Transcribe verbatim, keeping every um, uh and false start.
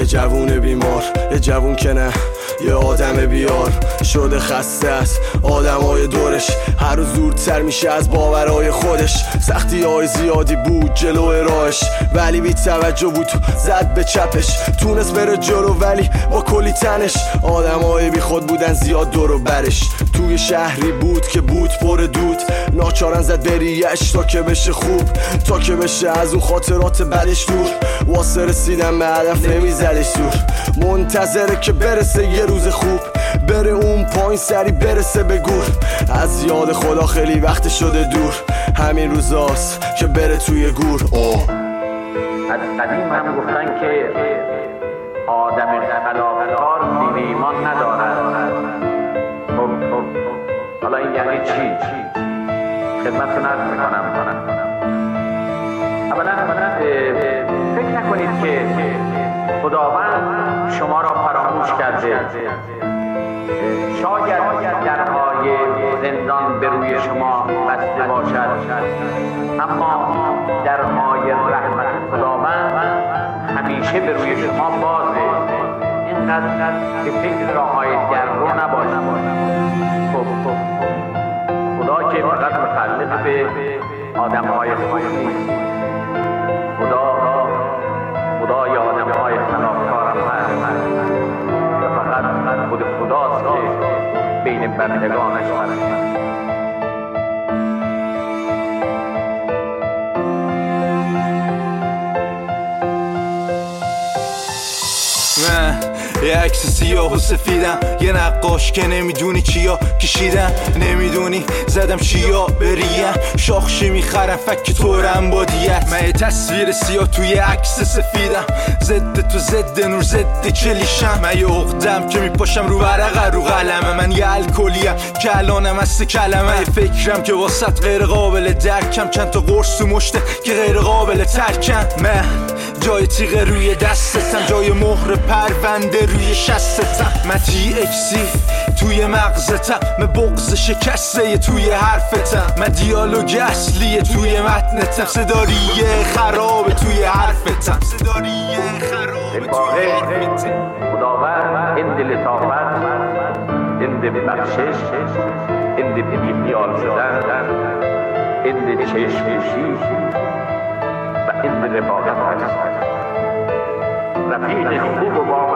یه جوون بیمار، یه جوون که نه یه آدم بیار شده خسته است آدمای دورش، هر روز دورتر میشه از باورهای خودش. سختی های زیادی بود جلو راهش ولی بی توجه بود زد به چپش، تونست بره جلو ولی با کلی تنش. آدمای بی خود بودن زیاد دور و برش، توی شهری بود که بود پر دود، ناچارن زد بریش تا که بشه خوب، تا که بشه از اون خاطرات بدش دور. واسه رسیدن به هدف نمیزدش دور، منتظره که برسه یه روز خوب، بره اون پایین سری برسه به گور. از یاد خدا خیلی وقت شده دور، همین روزاست که بره توی گور. اوه از قدیم هم گفتن که آدم خلافکار دین ایمان ندارد. خب حالا این یعنی چی؟ خدمتتون عرض میکنم. اولا فکر نکنید که خداوند شما را فراموش کرده. شاید درهای زندان به روی شما بسته باشد، اما درهای رحمت خداوند همیشه به روی شما بازه. اینقدر که فکر راههای در رو نباشد. خب خدا که فقط متعلق به آدمهای خوب نیست، خدا خدای آدمهای خلافکارم هست و فقط خود خداست که بین بندگانش هست. یه عکس سیاه و سفیدم، یه نقاش که نمیدونی چیا کشیدم، نمیدونی زدم چیا بریم، شاخشی میخرم فک طورم با دیت. من یه تصویر سیاه توی عکس سفیدم، زد تو زد نور زد کلیشم. من یه عقدم که میپاشم رو ورقه رو قلمه، من یه الکلیم که الانم هست کلمه. یه فکرم که واسط غیر قابل درکم، چند تا قرص تو مشته که غیر قابل ترکم. من جای تیغه روی دستتم، جای مهر پرونده روی شستتم. من تی اکسی توی مغزتم، من بغض شکسته توی حرفتم. من دیالوگ اصلیه توی متنتم، صداریه خرابه توی حرفتم. صداریه خرابه توی حرفتم. خداوند هند لطافت، هند بخشش، هند بیخیال شدن، هند چشمشی و هند رفاقت هست. رفیق خوب و با